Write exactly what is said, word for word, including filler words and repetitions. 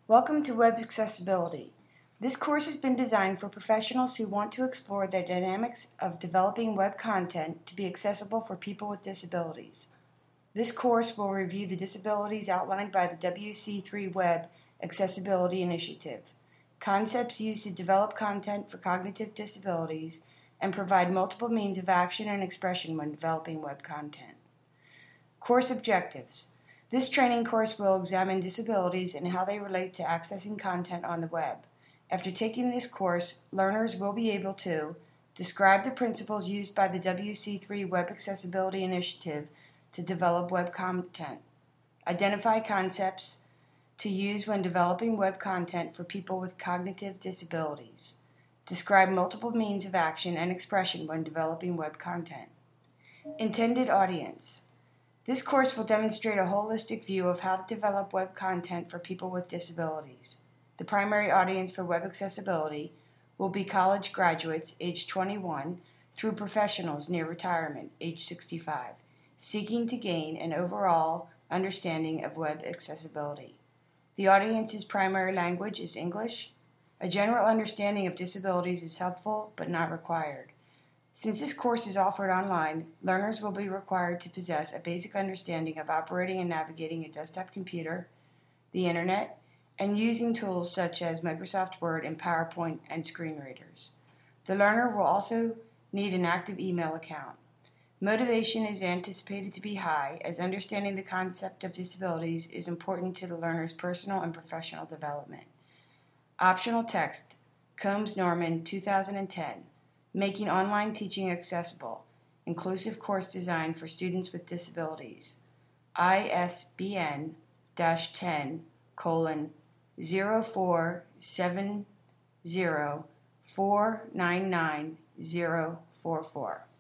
Welcome to Web Accessibility. This course has been designed for professionals who want to explore the dynamics of developing web content to be accessible for people with disabilities. This course will review the disabilities outlined by the W C three Web Accessibility Initiative, concepts used to develop content for cognitive disabilities, and provide multiple means of action and expression when developing web content. Course objectives. This training course will examine disabilities and how they relate to accessing content on the web. After taking this course, learners will be able to describe the principles used by the W C three Web Accessibility Initiative to develop web content, identify concepts to use when developing web content for people with cognitive disabilities, describe multiple means of action and expression when developing web content. Intended audience. This course will demonstrate a holistic view of how to develop web content for people with disabilities. The primary audience for web accessibility will be college graduates aged twenty-one through professionals near retirement aged sixty-five, seeking to gain an overall understanding of web accessibility. The audience's primary language is English. A general understanding of disabilities is helpful but not required. Since this course is offered online, learners will be required to possess a basic understanding of operating and navigating a desktop computer, the internet, and using tools such as Microsoft Word and PowerPoint and screen readers. The learner will also need an active email account. Motivation is anticipated to be high, as understanding the concept of disabilities is important to the learner's personal and professional development. Optional text, Combs Norman, two thousand ten. Making Online Teaching Accessible, Inclusive Course Design for Students with Disabilities, I S B N ten colon zero four seven zero four nine nine zero four four.